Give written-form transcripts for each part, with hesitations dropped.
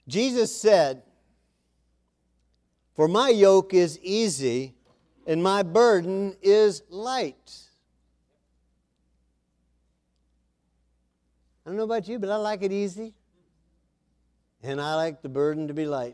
Jesus said, "For my yoke is easy and my burden is light." I don't know about you, but I like it easy. And I like the burden to be light.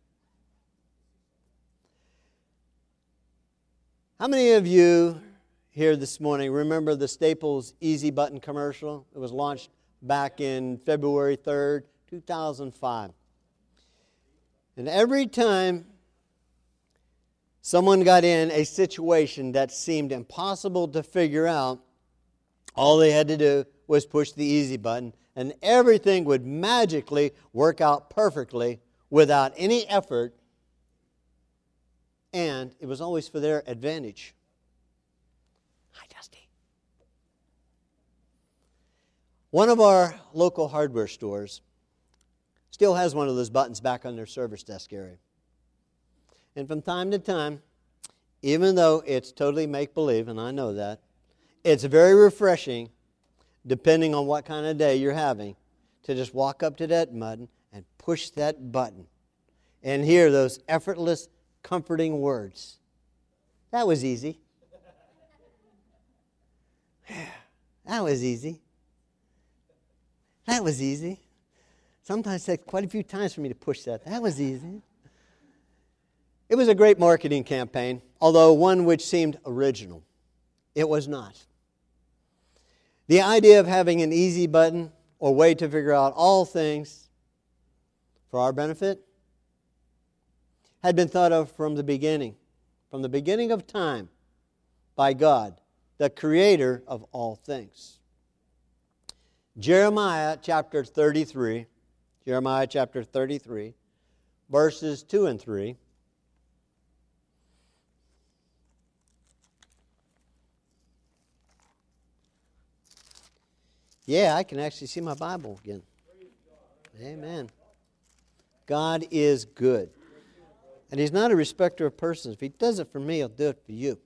How many of you here this morning remember the Staples Easy Button commercial? It was launched back in February 3rd, 2005. And every time someone got in a situation that seemed impossible to figure out, all they had to do was push the easy button, and everything would magically work out perfectly without any effort, and it was always for their advantage. Hi, Dusty. One of our local hardware stores still has one of those buttons back on their service desk area. And from time to time, even though it's totally make-believe, and I know that, it's very refreshing, depending on what kind of day you're having, to just walk up to that button and push that button and hear those effortless, comforting words. That was easy. That was easy. That was easy. Sometimes it takes quite a few times for me to push that. That was easy. It was a great marketing campaign, although one which seemed original. It was not. The idea of having an easy button or way to figure out all things for our benefit had been thought of from the beginning of time, by God, the creator of all things. Jeremiah chapter 33, verses 2 and 3. Yeah, I can actually see my Bible again. Amen. God is good. And He's not a respecter of persons. If He does it for me, He'll do it for you.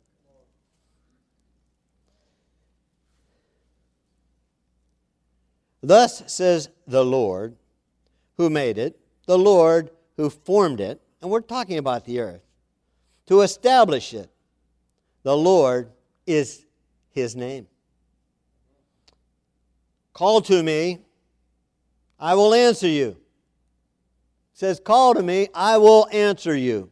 Thus says the Lord who made it, the Lord who formed it, and we're talking about the earth, to establish it. The Lord is His name. Call to me, I will answer you. It says, call to me, I will answer you.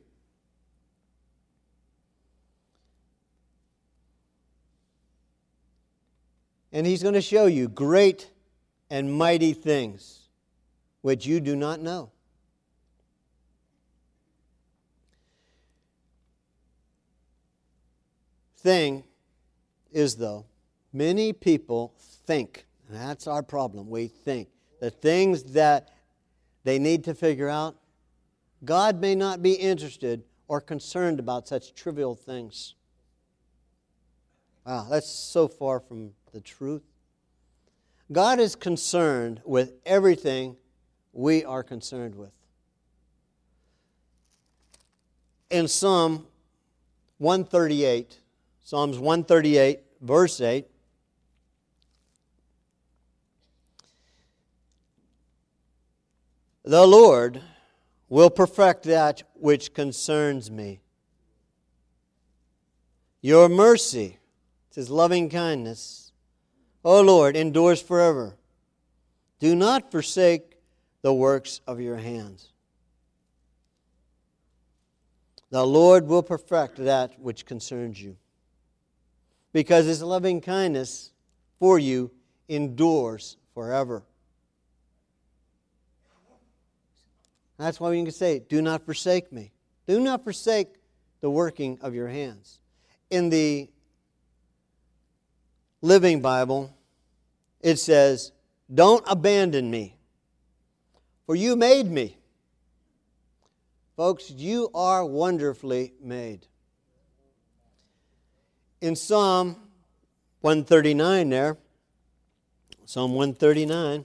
And He's going to show you great and mighty things which you do not know. Thing is, though, many people think, and that's our problem, we think, the things that they need to figure out, God may not be interested or concerned about such trivial things. Wow, that's so far from the truth. God is concerned with everything we are concerned with. In Psalms 138, verse 8, the Lord will perfect that which concerns me. Your mercy, it says loving kindness, O Lord, endures forever. Do not forsake the works of your hands. The Lord will perfect that which concerns you, because His loving kindness for you endures forever. That's why we can say, do not forsake me. Do not forsake the working of your hands. In the Living Bible, it says, don't abandon me, for you made me. Folks, you are wonderfully made. In Psalm 139 there, Psalm 139,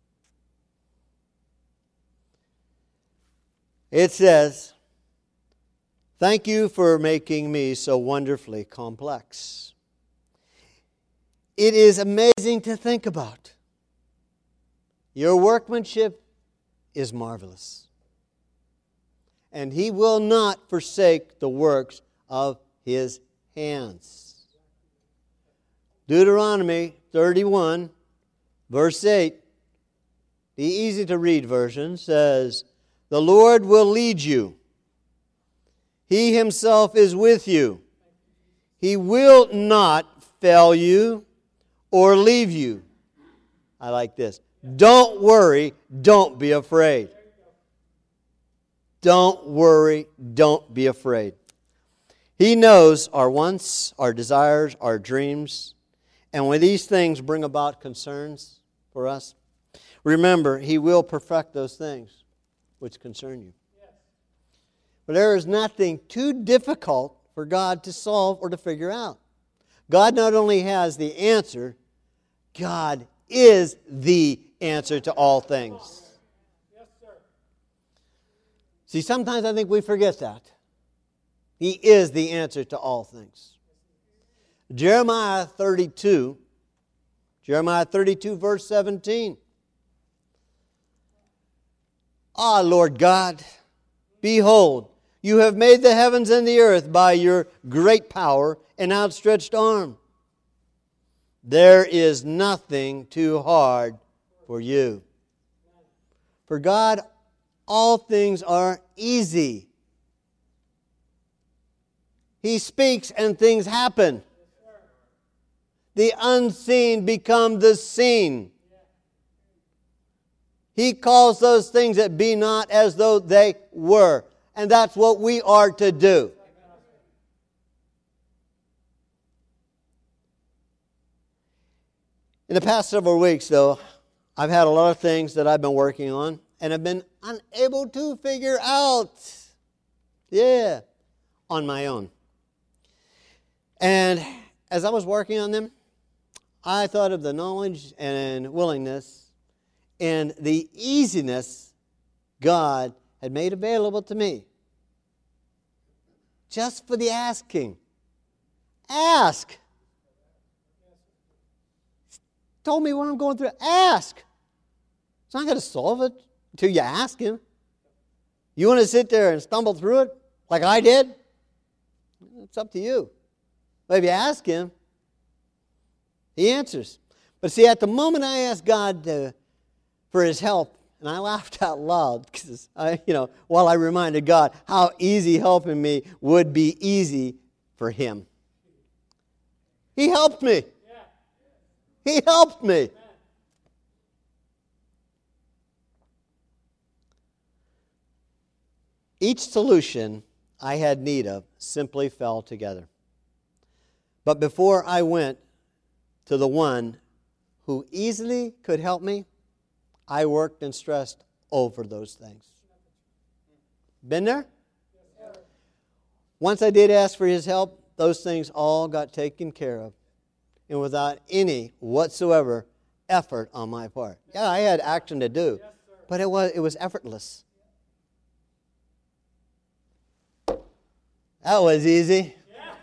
it says, thank you for making me so wonderfully complex. It is amazing to think about. Your workmanship is marvelous. And He will not forsake the works of His hands. Deuteronomy 31, verse 8, the easy-to-read version says, "The Lord will lead you. He Himself is with you. He will not fail you or leave you." I like this. Don't worry. Don't be afraid. Don't worry. Don't be afraid. He knows our wants, our desires, our dreams. And when these things bring about concerns for us, remember, He will perfect those things which concern you. But there is nothing too difficult for God to solve or to figure out. God not only has the answer, God is the answer to all things. See, sometimes I think we forget that. He is the answer to all things. Jeremiah 32 verse 17. Ah, Lord God, behold, you have made the heavens and the earth by your great power and outstretched arm. There is nothing too hard for you. For God, all things are easy. He speaks and things happen. The unseen become the seen. He calls those things that be not as though they were. And that's what we are to do. In the past several weeks, though, I've had a lot of things that I've been working on and have been unable to figure out. On my own. And as I was working on them, I thought of the knowledge and willingness and the easiness God had made available to me. Just for the asking. Ask. Told me what I'm going through. Ask. It's not going to solve it until you ask Him. You want to sit there and stumble through it like I did? It's up to you. But if you ask Him, He answers. But see, at the moment I asked God for His help, and I laughed out loud because while I reminded God how easy helping me would be easy for Him. He helped me. He helped me. Each solution I had need of simply fell together. But before I went to the one who easily could help me, I worked and stressed over those things. Been there? Once I did ask for His help, those things all got taken care of. And without any whatsoever effort on my part. Yeah, I had action to do, but it was effortless. That was easy.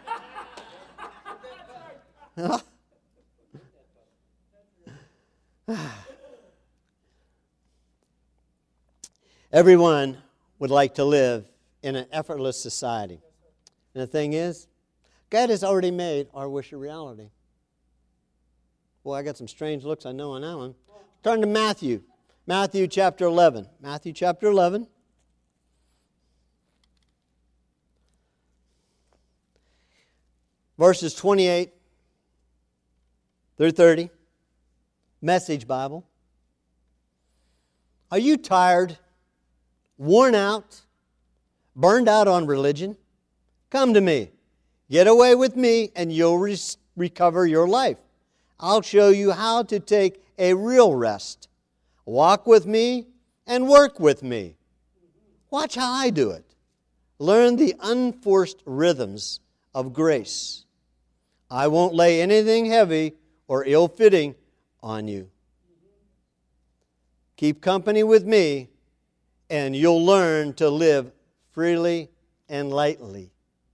Everyone would like to live in an effortless society. And the thing is, God has already made our wish a reality. Boy, I got some strange looks, I know, on that one. Turn to Matthew. Matthew chapter 11. Matthew chapter 11. Verses 28 through 30. Message Bible. Are you tired, worn out, burned out on religion? Come to me. Get away with me and you'll recover your life. I'll show you how to take a real rest. Walk with me and work with me. Watch how I do it. Learn the unforced rhythms of grace. I won't lay anything heavy or ill-fitting on you. Keep company with me, and you'll learn to live freely and lightly.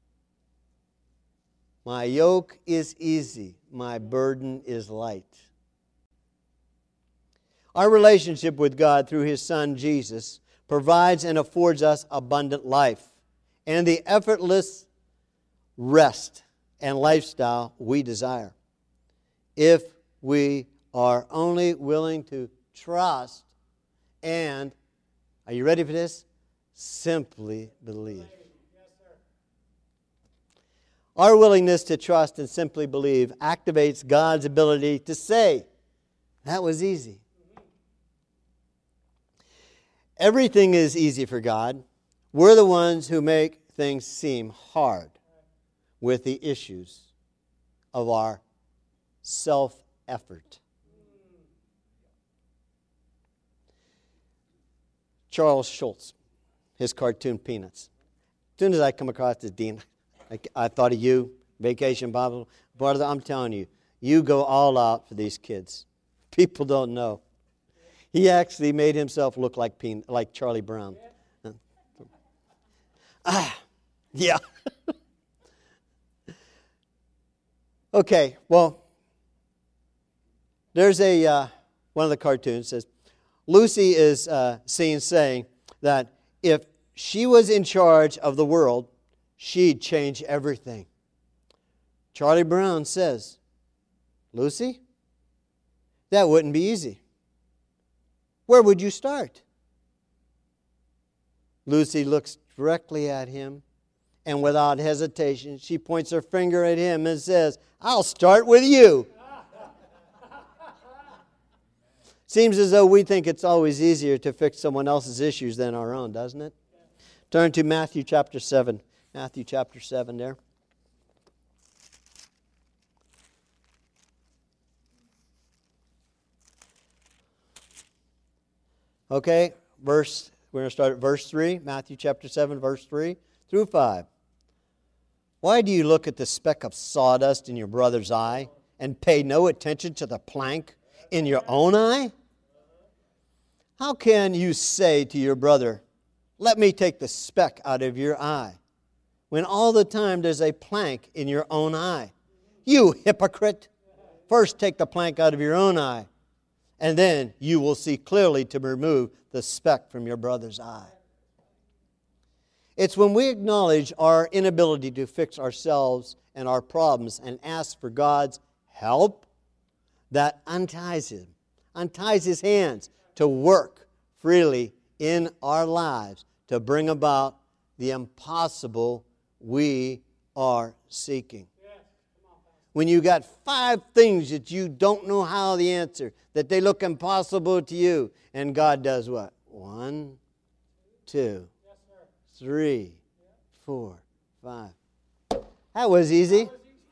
My yoke is easy, my burden is light. Our relationship with God through His Son, Jesus, provides and affords us abundant life and the effortless rest and lifestyle we desire, if we are only willing to trust and, are you ready for this? Simply believe. Our willingness to trust and simply believe activates God's ability to say, that was easy. Everything is easy for God. We're the ones who make things seem hard with the issues of our self-effort. Charles Schulz, his cartoon Peanuts. As soon as I come across this, Dean, I thought of you, Vacation Bible. Brother, I'm telling you, you go all out for these kids. People don't know. He actually made himself look like Charlie Brown. Yeah. Okay, well, there's one of the cartoons says, Lucy is seen saying that if she was in charge of the world, she'd change everything. Charlie Brown says, Lucy, that wouldn't be easy. Where would you start? Lucy looks directly at him, and without hesitation, she points her finger at him and says, I'll start with you. Seems as though we think it's always easier to fix someone else's issues than our own, doesn't it? Turn to Matthew chapter 7. Matthew chapter 7 there. Okay, we're going to start at verse 3. Matthew chapter 7, verse 3 through 5. Why do you look at the speck of sawdust in your brother's eye and pay no attention to the plank in your own eye? How can you say to your brother, let me take the speck out of your eye, when all the time there's a plank in your own eye? You hypocrite! First take the plank out of your own eye, and then you will see clearly to remove the speck from your brother's eye. It's when we acknowledge our inability to fix ourselves and our problems and ask for God's help that unties His hands to work freely in our lives to bring about the impossible we are seeking. When you got 5 things that you don't know how the answer, that they look impossible to you, and God does what? 1, 2, 3, 4, 5. That was easy.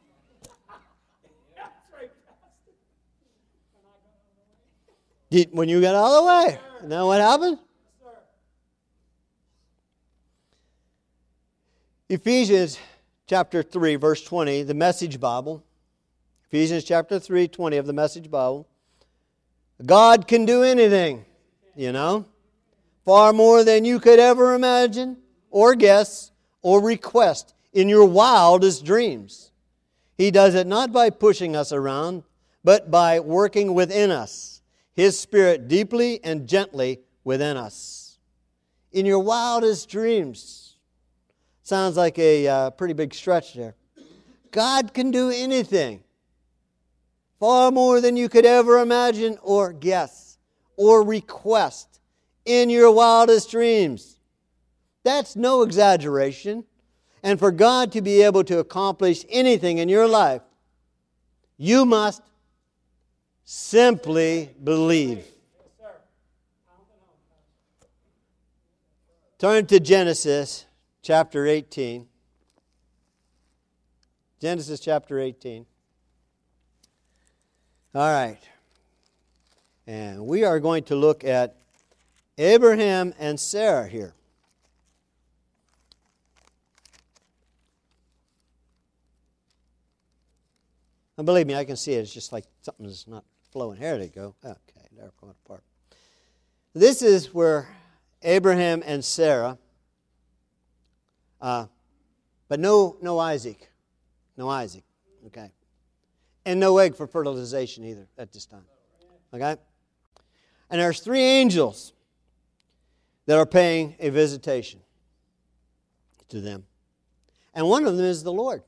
When you got all the way, you know what happened? Ephesians chapter 3, verse 20, the Message Bible. Ephesians chapter 3, 20 of the Message Bible. God can do anything, you know, far more than you could ever imagine or guess or request in your wildest dreams. He does it not by pushing us around, but by working within us, His Spirit deeply and gently within us. In your wildest dreams. Sounds like a pretty big stretch there. God can do anything. Far more than you could ever imagine or guess or request in your wildest dreams. That's no exaggeration. And for God to be able to accomplish anything in your life, you must simply believe. Turn to Genesis chapter 18. Genesis chapter 18. All right. And we are going to look at Abraham and Sarah here. And believe me, I can see it. It's just like something's not flowing. Here they go. Okay, they're coming apart. This is where Abraham and Sarah, but no Isaac. No Isaac. Okay. And no egg for fertilization either at this time. Okay? And there's 3 angels that are paying a visitation to them. And one of them is the Lord.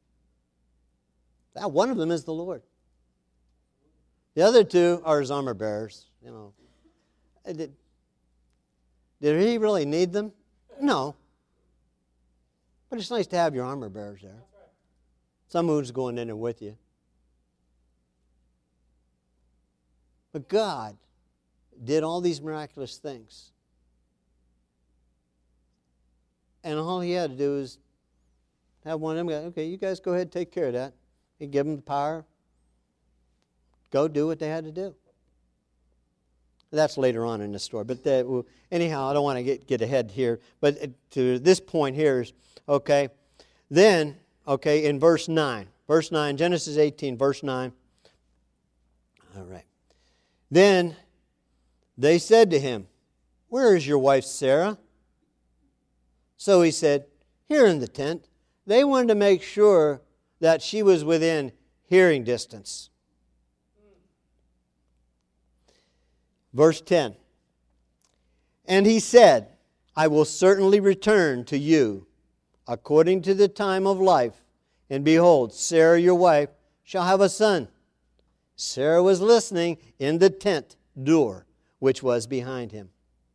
One of them is the Lord. The other 2 are his armor bearers. You know, did he really need them? No. But it's nice to have your armor bearers there. Someone who's going in there with you. But God did all these miraculous things. And all he had to do is have one of them go, okay, you guys go ahead and take care of that. He'd give them the power. Go do what they had to do. That's later on in the story. But anyhow, I don't want to get ahead here. But to this point here is, okay, then, okay, in verse 9. Verse 9, Genesis 18, verse 9. All right. Then they said to him, where is your wife Sarah? So he said, here in the tent. They wanted to make sure that she was within hearing distance. Verse 10. And he said, I will certainly return to you according to the time of life. And behold, Sarah your wife shall have a son. Sarah was listening in the tent door, which was behind him.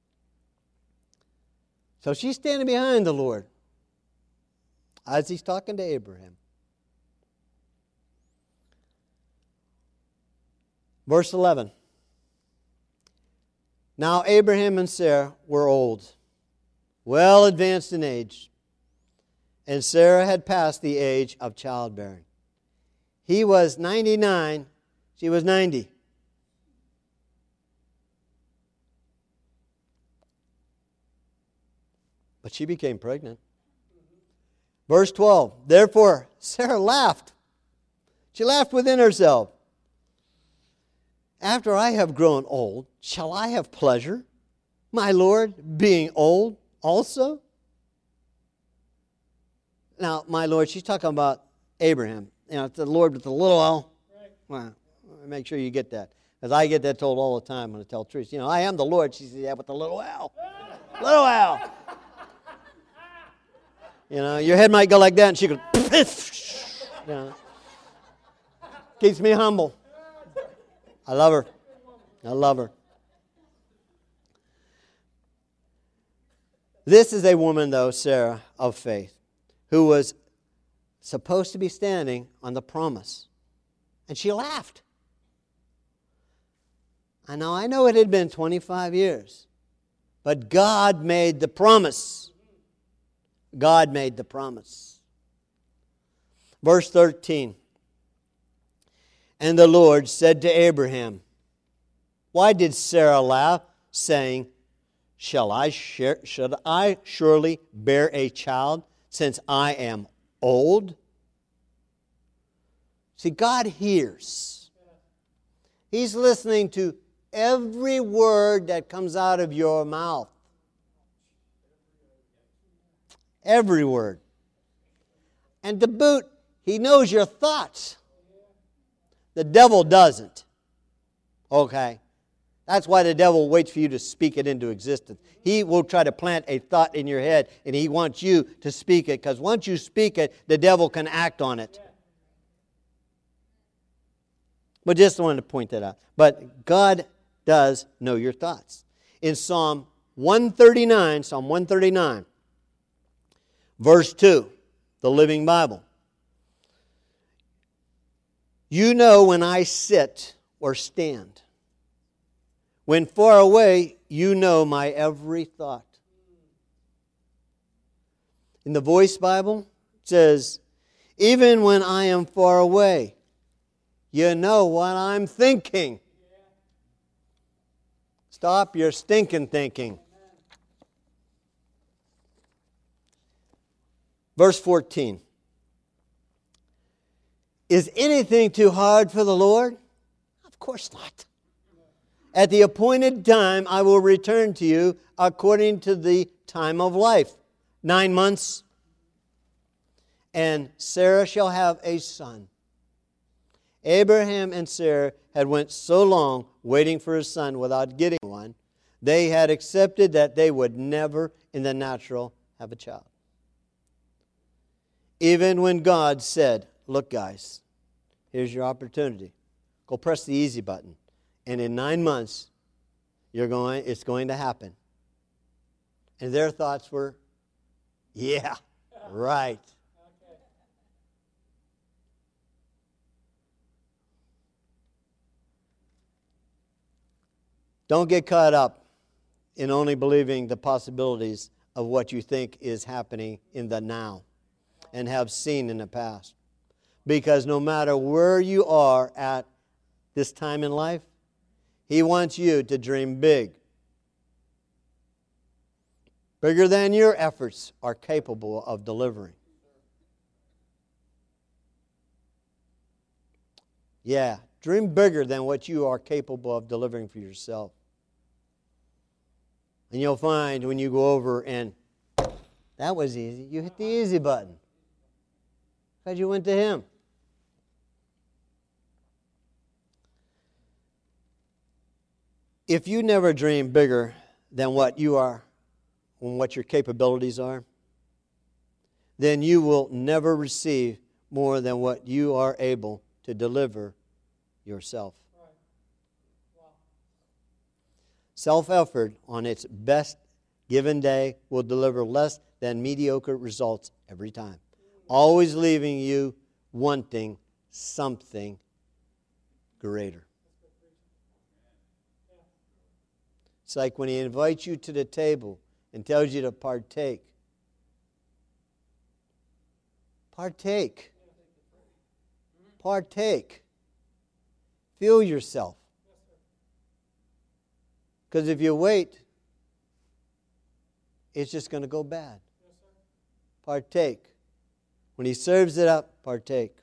So she's standing behind the Lord as he's talking to Abraham. Verse 11. Now Abraham and Sarah were old, well advanced in age, and Sarah had passed the age of childbearing. He was 99, she was 90. But she became pregnant. Verse 12, therefore Sarah laughed. She laughed within herself. After I have grown old, shall I have pleasure, my Lord, being old also? Now, my Lord, she's talking about Abraham. You know, it's the Lord with the little L. Well, make sure you get that. Because I get that told all the time when I tell truth. You know, I am the Lord. She says, yeah, with the little L. Little L. You know, your head might go like that, and she goes, you know. Keeps me humble. I love her. I love her. This is a woman, though, Sarah, of faith, who was supposed to be standing on the promise. And she laughed. I know it had been 25 years, but God made the promise. God made the promise. Verse 13. And the Lord said to Abraham, why did Sarah laugh, saying, should I surely bear a child, since I am old? See, God hears. He's listening to every word that comes out of your mouth. Every word. And to boot, He knows your thoughts. The devil doesn't. Okay? That's why the devil waits for you to speak it into existence. He will try to plant a thought in your head, and he wants you to speak it, because once you speak it, the devil can act on it. But just wanted to point that out. But God does know your thoughts. In Psalm 139, verse 2, the Living Bible. You know when I sit or stand. When far away, you know my every thought. In the Voice Bible, it says, even when I am far away, you know what I'm thinking. Stop your stinking thinking. Verse 14. Is anything too hard for the Lord? Of course not. At the appointed time, I will return to you according to the time of life. 9 months. And Sarah shall have a son. Abraham and Sarah had went so long waiting for a son without getting one, they had accepted that they would never in the natural have a child. Even when God said, look guys, here's your opportunity. Go press the easy button. And in 9 months, it's going to happen. And their thoughts were, yeah, right. Don't get caught up in only believing the possibilities of what you think is happening in the now and have seen in the past. Because no matter where you are at this time in life, He wants you to dream big. Bigger than your efforts are capable of delivering. Yeah, dream bigger than what you are capable of delivering for yourself. And you'll find when you go over and, that was easy. You hit the easy button. Because you went to Him. If you never dream bigger than what you are, and what your capabilities are, then you will never receive more than what you are able to deliver yourself. Self-effort on its best given day will deliver less than mediocre results every time, always leaving you wanting something greater. It's like when He invites you to the table and tells you to partake. Partake. Partake. Feel yourself. Because if you wait, it's just going to go bad. Partake. When He serves it up, partake.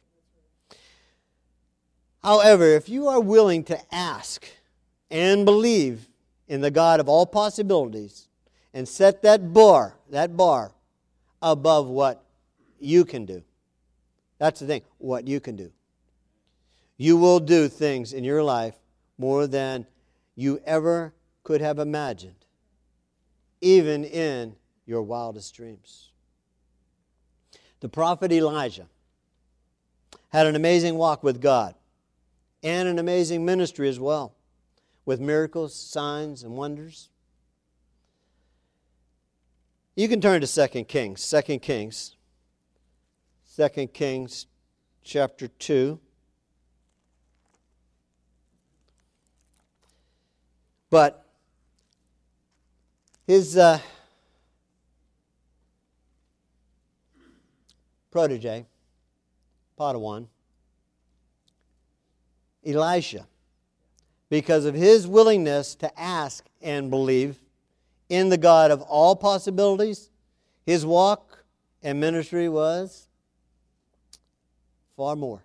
However, if you are willing to ask and believe in the God of all possibilities and set that bar above what you can do. That's the thing, what you can do. You will do things in your life more than you ever could have imagined, even in your wildest dreams. The prophet Elijah had an amazing walk with God and an amazing ministry as well, with miracles, signs, and wonders. You can turn to 2 Kings. 2 Kings. 2 Kings chapter 2. But his protege, Padawan, Elisha, because of his willingness to ask and believe in the God of all possibilities, his walk and ministry was far more.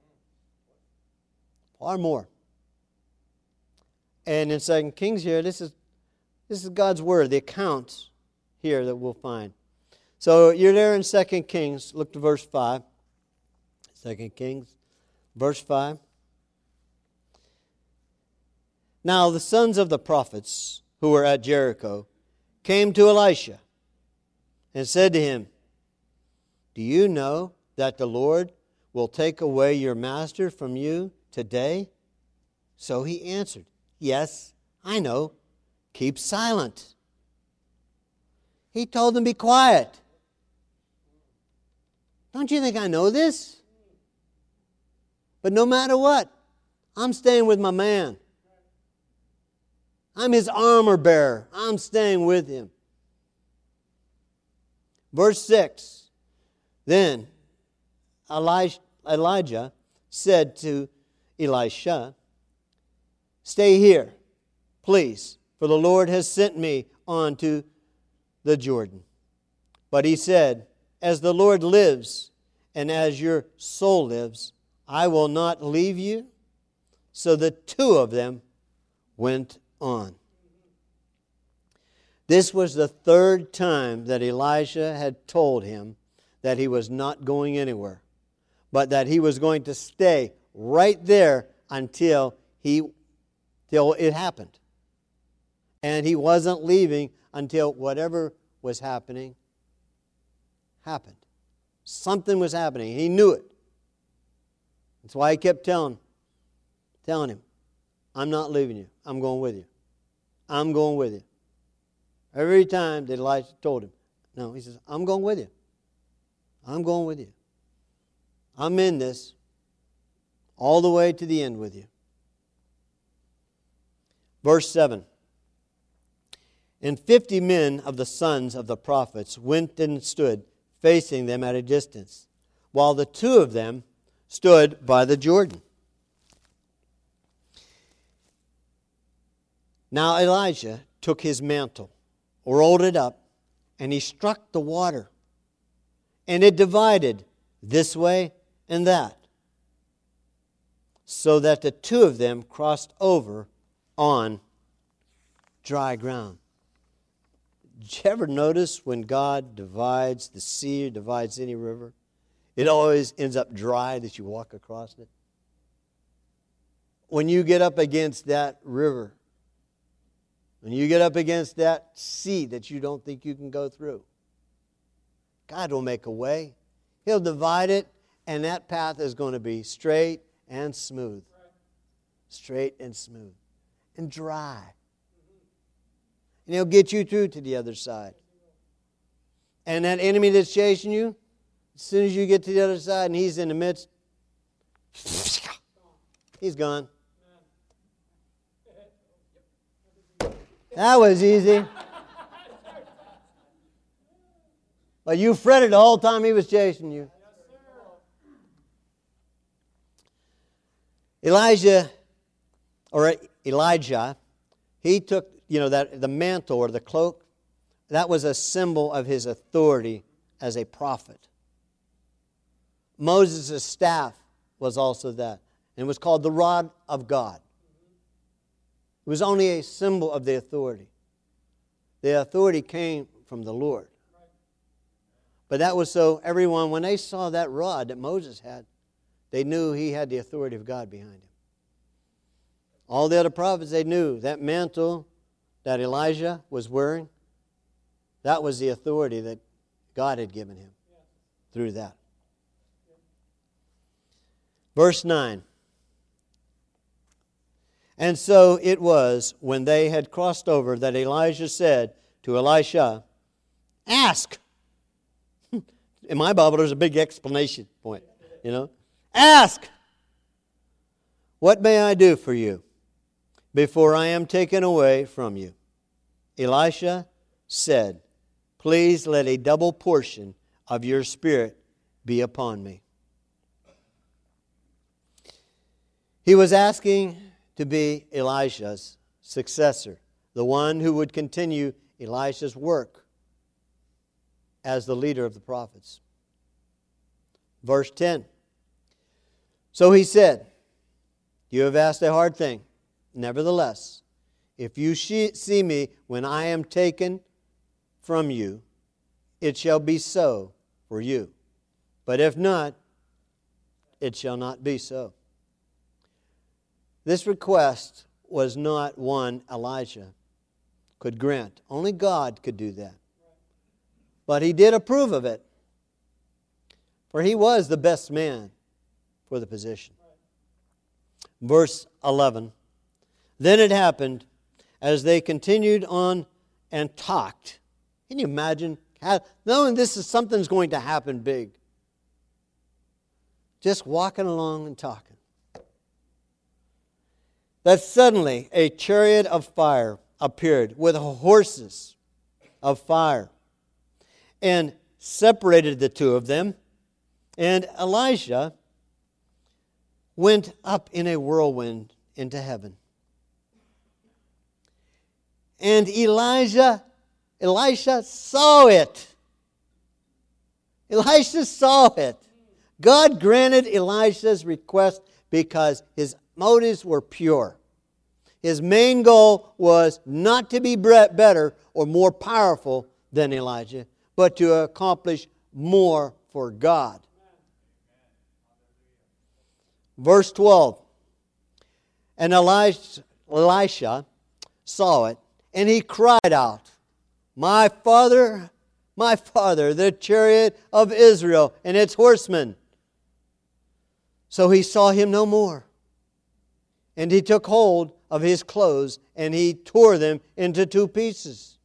Far more. And in 2 Kings here, this is God's Word, the account here that we'll find. So you're there in 2 Kings. Look to verse 5. 2 Kings, verse 5. Now the sons of the prophets who were at Jericho came to Elisha and said to him, "Do you know that the Lord will take away your master from you today?" So he answered, "Yes, I know. Keep silent." He told them, "Be quiet. Don't you think I know this? But no matter what, I'm staying with my man. I'm his armor bearer. I'm staying with him." Verse 6. Then Elijah said to Elisha, "Stay here, please, for the Lord has sent me on to the Jordan." But he said, "As the Lord lives, and as your soul lives, I will not leave you." So the two of them went on. This was the third time that Elisha had told him that he was not going anywhere, but that he was going to stay right there until it happened. And he wasn't leaving until whatever was happening happened. Something was happening. He knew it. That's why he kept telling him, I'm not leaving you. I'm going with you. I'm going with you. Every time that Elijah told him, no, he says, I'm going with you. I'm going with you. I'm in this all the way to the end with you. Verse 7. And 50 men of the sons of the prophets went and stood, facing them at a distance, while the 2 of them stood by the Jordan. Now Elijah took his mantle, rolled it up, and he struck the water, and it divided this way and that, so that the 2 of them crossed over on dry ground. Did you ever notice when God divides the sea or divides any river, it always ends up dry that you walk across it? When you get up against that river, when you get up against that sea that you don't think you can go through, God will make a way. He'll divide it, and that path is going to be straight and smooth. Straight and smooth. And dry. And He'll get you through to the other side. And that enemy that's chasing you, as soon as you get to the other side and he's in the midst, he's gone. That was easy. But you fretted the whole time he was chasing you. Elijah, he took, the mantle or the cloak. That was a symbol of his authority as a prophet. Moses' staff was also that. And it was called the rod of God. It was only a symbol of the authority. The authority came from the Lord. But that was so everyone, when they saw that rod that Moses had, they knew he had the authority of God behind him. All the other prophets, they knew that mantle that Elijah was wearing, that was the authority that God had given him through that. Verse 9. And so it was, when they had crossed over, that Elijah said to Elisha, ask. In my Bible, there's a big explanation point. Ask. What may I do for you before I am taken away from you? Elisha said, please let a double portion of your spirit be upon me. He was asking to be Elisha's successor, the one who would continue Elisha's work as the leader of the prophets. Verse 10. So he said, you have asked a hard thing. Nevertheless, if you see me when I am taken from you, it shall be so for you. But if not, it shall not be so. This request was not one Elijah could grant. Only God could do that. But he did approve of it, for he was the best man for the position. Verse 11. Then it happened, as they continued on and talked. Can you imagine knowing something's going to happen big? Just walking along and talking. That suddenly a chariot of fire appeared with horses of fire and separated the 2 of them. And Elijah went up in a whirlwind into heaven. And Elisha saw it. Elisha saw it. God granted Elisha's request because his motives were pure. His main goal was not to be better or more powerful than Elijah, but to accomplish more for God. Verse 12. And Elisha saw it, and he cried out, my father, the chariot of Israel and its horsemen. So he saw him no more. And he took hold of his clothes, and he tore them into two pieces.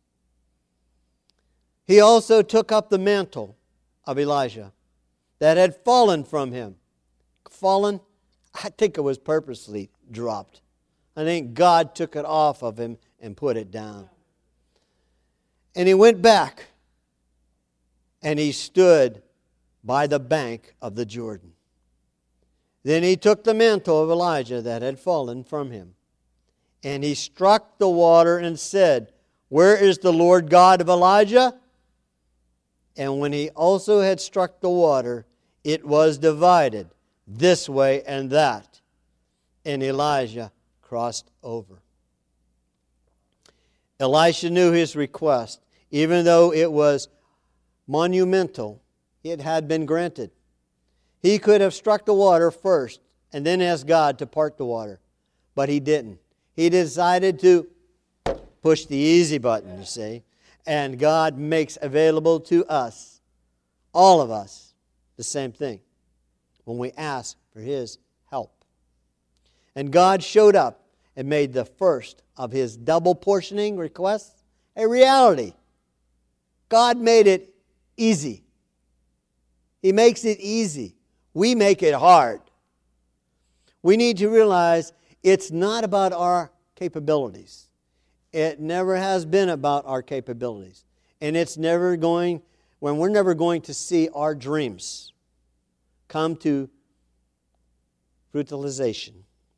He also took up the mantle of Elijah that had fallen from him. Fallen? I think it was purposely dropped. I think God took it off of him and put it down. And he went back, and he stood by the bank of the Jordan. Then he took the mantle of Elijah that had fallen from him, and he struck the water and said, where is the Lord God of Elijah? And when he also had struck the water, it was divided this way and that, and Elijah crossed over. Elisha knew his request. Even though it was monumental, it had been granted. He could have struck the water first and then asked God to part the water. But he didn't. He decided to push the easy button, you see. And God makes available to us, all of us, the same thing when we ask for His help. And God showed up and made the first of His double portioning requests a reality. God made it easy. He makes it easy. We make it hard. We need to realize it's not about our capabilities. It never has been about our capabilities. And it's never going, when we're never going to see our dreams come to brutalization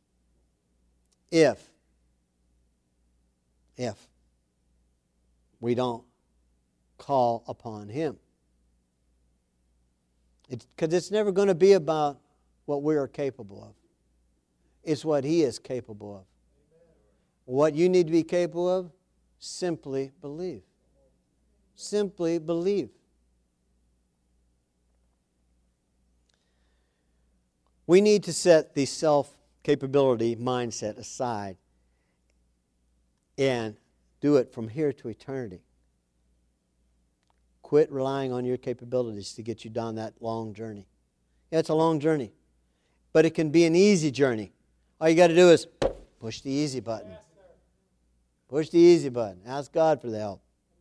if we don't call upon Him. Because it's never going to be about what we are capable of. It's what He is capable of. What you need to be capable of, simply believe. Simply believe. We need to set the self-capability mindset aside and do it from here to eternity. Quit relying on your capabilities to get you down that long journey. Yeah, it's a long journey, but it can be an easy journey. All you got to do is push the easy button. Push the easy button. Ask God for the help.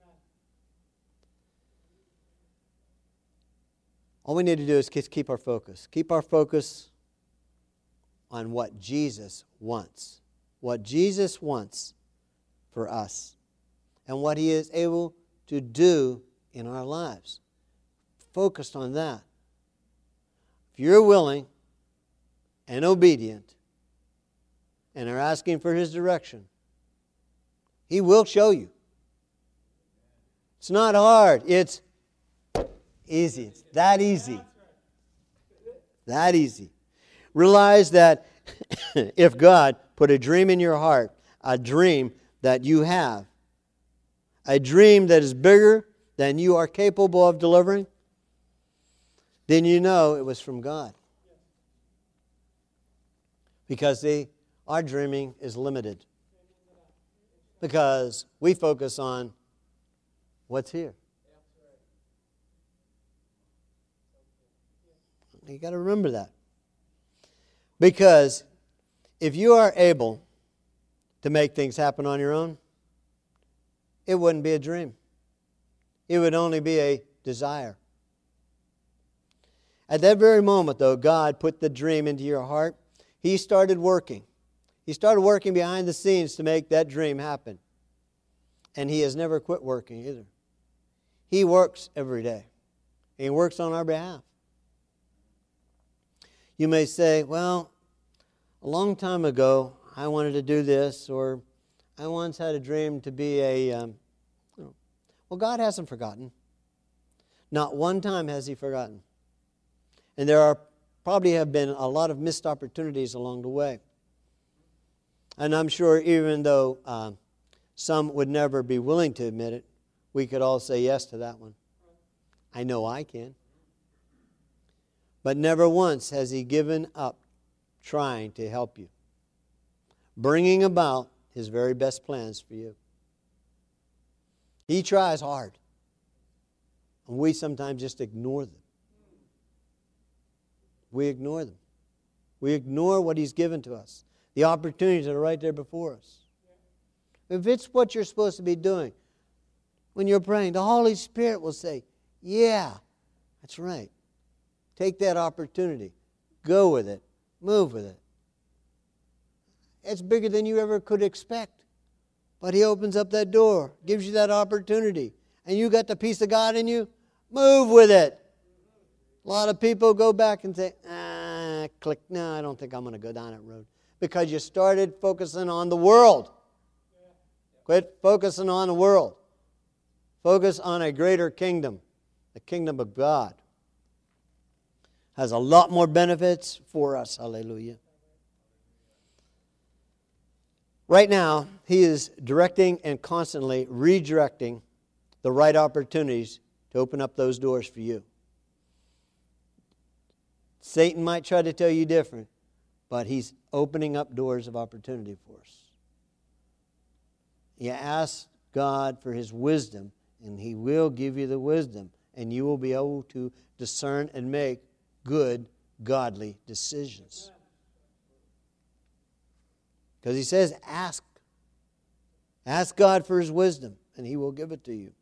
All we need to do is keep our focus. Keep our focus on what Jesus wants. What Jesus wants for us. And what He is able to do in our lives. Focused on that. If you're willing and obedient and are asking for His direction, He will show you. It's not hard. It's easy. It's that easy. That easy. Realize that if God put a dream in your heart, a dream that you have, a dream that is bigger than you are capable of delivering, then you know it was from God. Because our dreaming is limited. Because we focus on what's here. You got to remember that. Because if you are able to make things happen on your own, it wouldn't be a dream. It would only be a desire. At that very moment, though, God put the dream into your heart. He started working. He started working behind the scenes to make that dream happen. And He has never quit working either. He works every day. He works on our behalf. You may say, well, a long time ago, I wanted to do this, or I once had a dream to be well, God hasn't forgotten. Not one time has He forgotten. And there probably have been a lot of missed opportunities along the way. And I'm sure even though some would never be willing to admit it, we could all say yes to that one. I know I can. But never once has He given up trying to help you, bringing about His very best plans for you. He tries hard, and we sometimes just ignore them. We ignore them. We ignore what He's given to us, the opportunities that are right there before us. If it's what you're supposed to be doing, when you're praying, the Holy Spirit will say, yeah, that's right. Take that opportunity. Go with it. Move with it. It's bigger than you ever could expect. But He opens up that door, gives you that opportunity, and you got the peace of God in you, move with it. A lot of people go back and say, click, no, I don't think I'm going to go down that road. Because you started focusing on the world. Quit focusing on the world. Focus on a greater kingdom, the kingdom of God. Has a lot more benefits for us. Hallelujah. Right now, He is directing and constantly redirecting the right opportunities to open up those doors for you. Satan might try to tell you different, but he's opening up doors of opportunity for us. You ask God for His wisdom, and He will give you the wisdom, and you will be able to discern and make good, godly decisions. Because He says, ask. Ask God for His wisdom, and He will give it to you.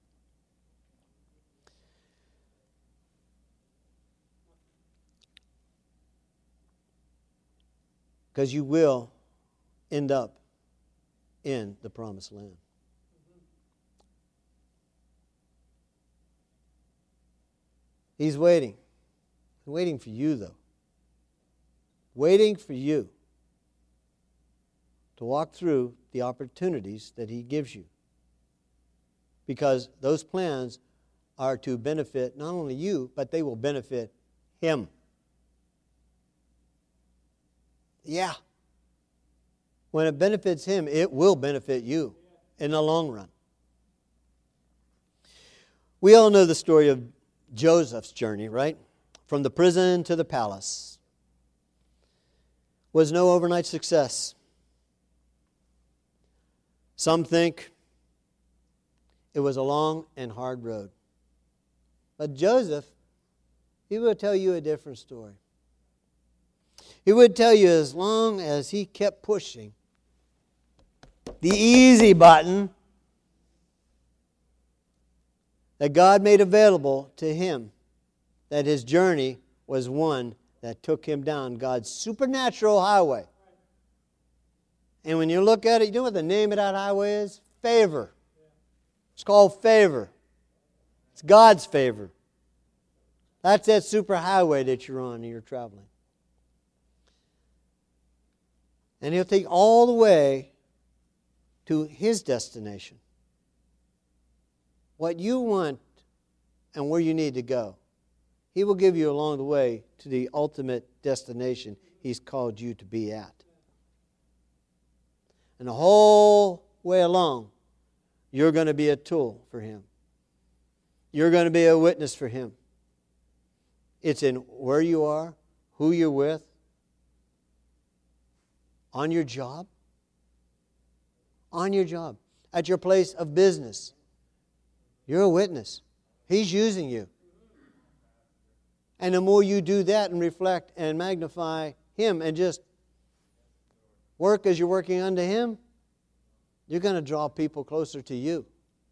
Because you will end up in the promised land. He's waiting. He's waiting for you, though. Waiting for you to walk through the opportunities that He gives you. Because those plans are to benefit not only you, but they will benefit Him. Yeah. When it benefits Him, it will benefit you in the long run. We all know the story of Joseph's journey, right? From the prison to the palace. Was no overnight success. Some think it was a long and hard road. But Joseph, he will tell you a different story. He would tell you as long as he kept pushing the easy button that God made available to him, that his journey was one that took him down God's supernatural highway. And when you look at it, you know what the name of that highway is? Favor. It's called favor. It's God's favor. That's that super highway that you're on and you're traveling. And He'll take all the way to His destination. What you want and where you need to go. He will give you along the way to the ultimate destination He's called you to be at. And the whole way along, you're going to be a tool for Him. You're going to be a witness for Him. It's in where you are, who you're with, on your job, at your place of business. You're a witness. He's using you. And the more you do that and reflect and magnify Him and just work as you're working unto Him, you're going to draw people closer to you.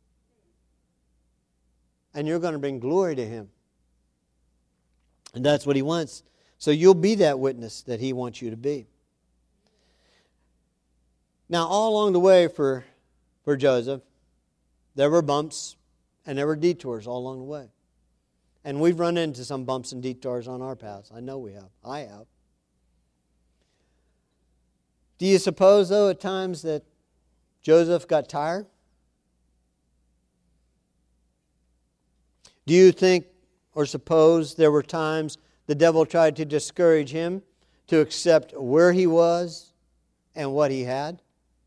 And you're going to bring glory to Him. And that's what He wants. So you'll be that witness that He wants you to be. Now, all along the way for Joseph, there were bumps and there were detours all along the way. And we've run into some bumps and detours on our paths. I know we have. I have. Do you suppose, though, at times that Joseph got tired? Do you think or suppose there were times the devil tried to discourage him to accept where he was and what he had?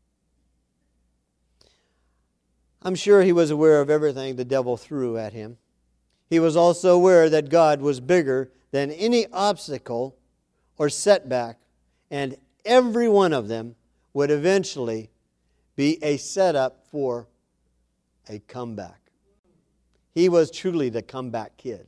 I'm sure he was aware of everything the devil threw at him. He was also aware that God was bigger than any obstacle or setback And every one of them would eventually be a setup for a comeback. He was truly the comeback kid.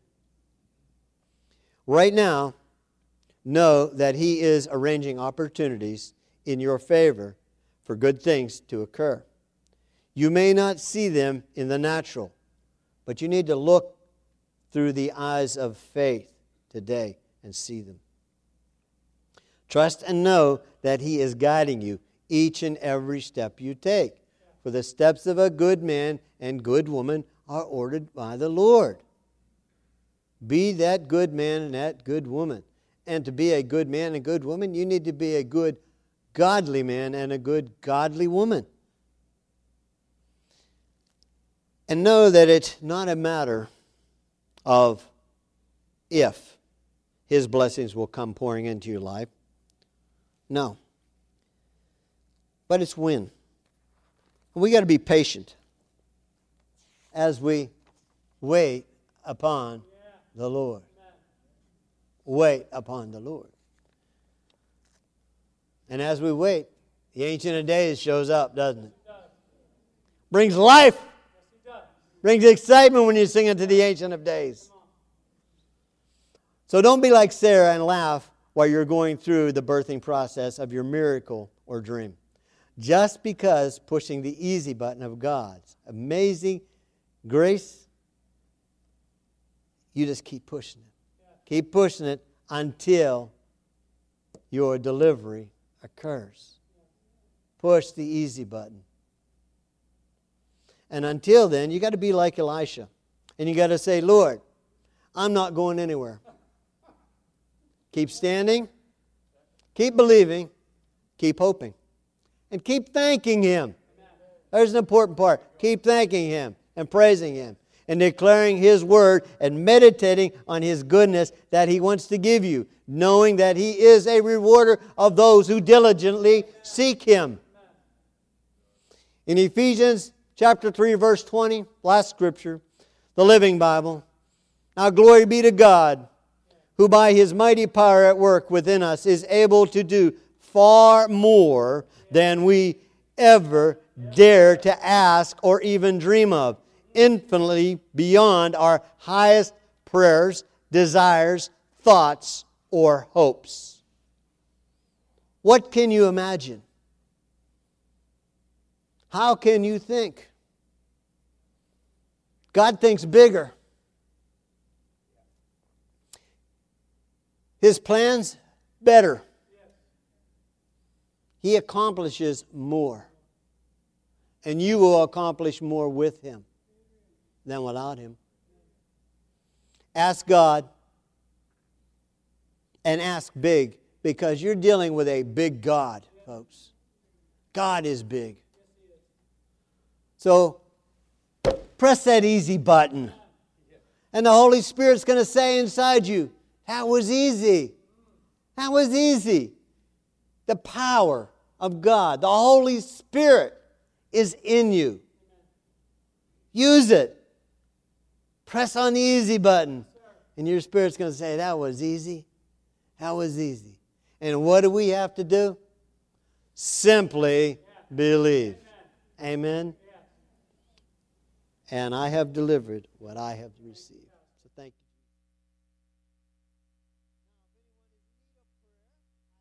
Right now, know that He is arranging opportunities in your favor for good things to occur. You may not see them in the natural, but you need to look through the eyes of faith today and see them. Trust and know that He is guiding you each and every step you take. For the steps of a good man and good woman are ordered by the Lord. Be that good man and that good woman. And to be a good man and good woman, you need to be a good godly man and a good godly woman. And know that it's not a matter of if His blessings will come pouring into your life. No. But it's when. We got to be patient as we wait upon the Lord. Wait upon the Lord. And as we wait, the Ancient of Days shows up, doesn't it? Brings life. Brings excitement when you sing into the Ancient of Days. So don't be like Sarah and laugh while you're going through the birthing process of your miracle or dream. Just because pushing the easy button of God's amazing grace, you just keep pushing it. Keep pushing it until your delivery occurs. Push the easy button. And until then, you got to be like Elisha. And you got to say, Lord, I'm not going anywhere. Keep standing. Keep believing. Keep hoping. And keep thanking Him. There's an important part. Keep thanking Him and praising Him and declaring His Word and meditating on His goodness that He wants to give you, knowing that He is a rewarder of those who diligently seek Him. In Ephesians chapter 3, verse 20, last scripture, the Living Bible. Now glory be to God, who by His mighty power at work within us is able to do far more than we ever dare to ask or even dream of, infinitely beyond our highest prayers, desires, thoughts, or hopes. What can you imagine? How can you think? God thinks bigger. His plans, better. He accomplishes more. And you will accomplish more with Him than without Him. Ask God and ask big, because you're dealing with a big God, folks. God is big. So, press that easy button. And the Holy Spirit's going to say inside you, that was easy. That was easy. The power of God, the Holy Spirit is in you. Use it. Press on the easy button. And your spirit's going to say, that was easy. That was easy. And what do we have to do? Simply believe. Amen. And I have delivered what I have received.